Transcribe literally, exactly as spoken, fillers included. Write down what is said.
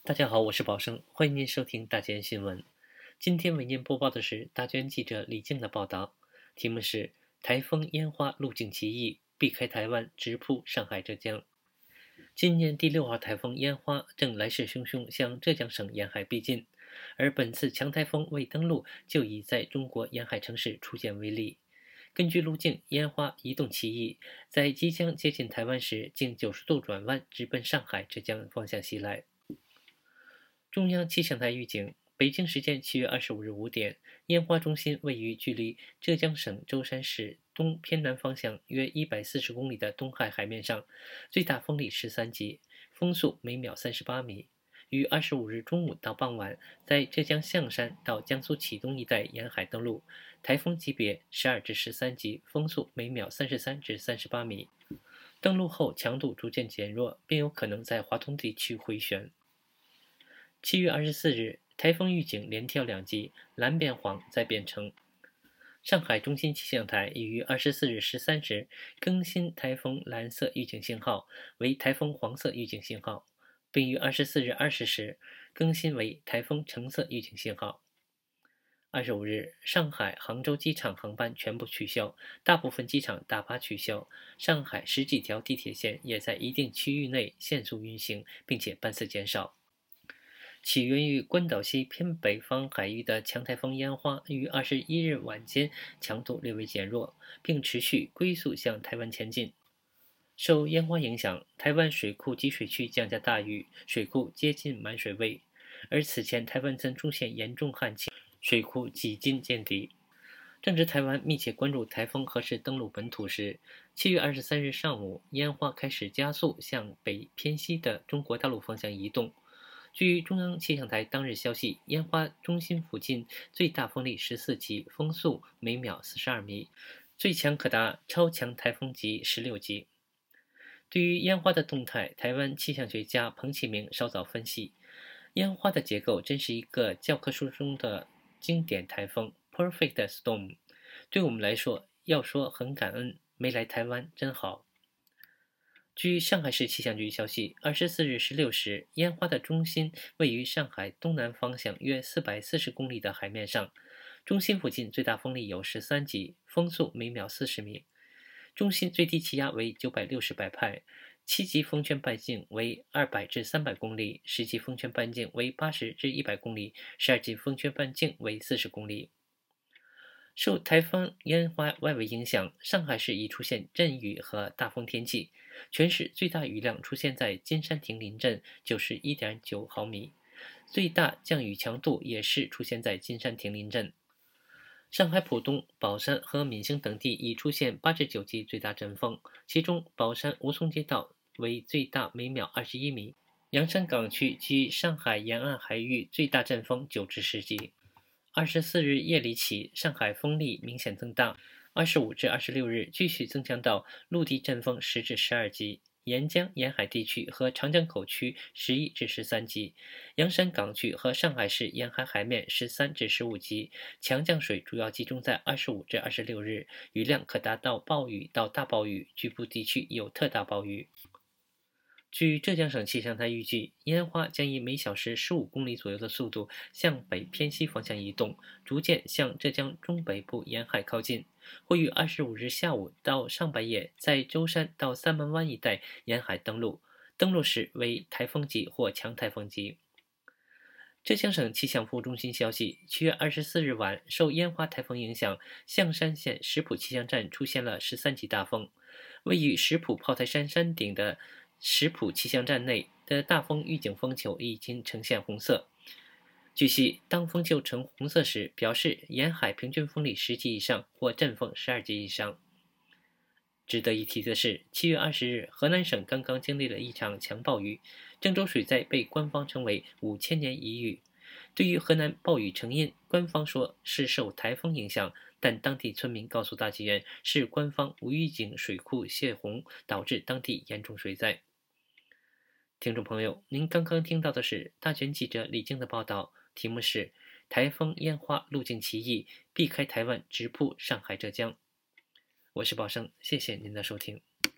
大家好，我是宝生，欢迎您收听大卷新闻。今天为您播报的是大卷记者李静的报道，题目是台风烟花路径奇异，避开台湾直扑上海浙江。今年第六号台风烟花正来势汹汹向浙江省沿海逼近，而本次强台风未登陆就已在中国沿海城市出现威力。根据路径，烟花移动奇异，在即将接近台湾时，经九十度转弯，直奔上海、浙江方向袭来。中央气象台预警，北京时间七月二十五日五点，烟花中心位于距离浙江省舟山市东偏南方向约一百四十公里的东海海面上，最大风力十三级，风速每秒三十八米。于二十五日中午到傍晚，在浙江象山到江苏启东一带沿海登陆，台风级别十二至十三级，风速每秒三十三至三十八米。登陆后强度逐渐减弱，并有可能在华东地区回旋。七月二十四日，台风预警连跳两级，蓝变黄再变橙。上海中心气象台已于二十四日十三时更新台风蓝色预警信号为台风黄色预警信号，并于二十四日二十时更新为台风橙色预警信号。二十五日，上海、杭州机场航班全部取消，大部分机场大巴取消，上海十几条地铁线也在一定区域内限速运行，并且班次减少。起源于关岛西偏北方海域的强台风烟花于二十一日晚间强度略微减弱，并持续龟速向台湾前进。受烟花影响，台湾水库集水区降下大雨，水库接近满水位，而此前台湾曾出现严重旱情，水库几近见底。正值台湾密切关注台风何时登陆本土时，七月二十三日上午，烟花开始加速向北偏西的中国大陆方向移动。据中央气象台当日消息，烟花中心附近最大风力十四级，风速每秒四十二米，最强可达超强台风级十六级。对于烟花的动态，台湾气象学家彭启明稍早分析，烟花的结构真是一个教科书中的经典台风 perfect storm。 对我们来说，要说很感恩，没来台湾真好。据上海市气象局消息，二十四日十六时，烟花的中心位于上海东南方向约四百四十公里的海面上，中心附近最大风力有十三级，风速每秒四十米，中心最低气压为九百六十百派，七级风圈半径为二百至三百公里，十级风圈半径为八十至一百公里，十二级风圈半径为四十公里。受台风烟花外围影响，上海市已出现阵雨和大风天气，全市最大雨量出现在金山亭林镇 九十一点九毫米，最大降雨强度也是出现在金山亭林镇。上海浦东、宝山和闵行等地已出现八至九级最大阵风，其中宝山吴淞街道为最大每秒二十一米，洋山港区及上海沿岸海域最大阵风九至十级。二十四日夜里起，上海风力明显增大，二十五至二十六日继续增强到陆地阵风十至十二级，沿江沿海地区和长江口区十一至十三级，洋山港区和上海市沿海海面十三至十五级。强降水主要集中在二十五至二十六日，雨量可达到暴雨到大暴雨，局部地区有特大暴雨。据浙江省气象台预计，烟花将以每小时十五公里左右的速度向北偏西方向移动，逐渐向浙江中北部沿海靠近，会于二十五日下午到上半夜在舟山到三门湾一带沿海登陆，登陆时为台风级或强台风级。浙江省气象服务中心消息，七月二十四日晚，受烟花台风影响，象山县石浦气象站出现了十三级大风，位于石浦炮台山山顶的石浦气象站内的大风预警风球已经呈现红色。据悉，当风球呈红色时，表示沿海平均风力十级以上或阵风十二级以上。值得一提的是，七月二十日，河南省刚刚经历了一场强暴雨，郑州水灾被官方称为五千年一遇。对于河南暴雨成因，官方说是受台风影响，但当地村民告诉大纪元，是官方无预警水库泄洪导致当地严重水灾。听众朋友，您刚刚听到的是大卷记者李静的报道，题目是台风烟花路径奇异，避开台湾直扑上海浙江。我是宝生，谢谢您的收听。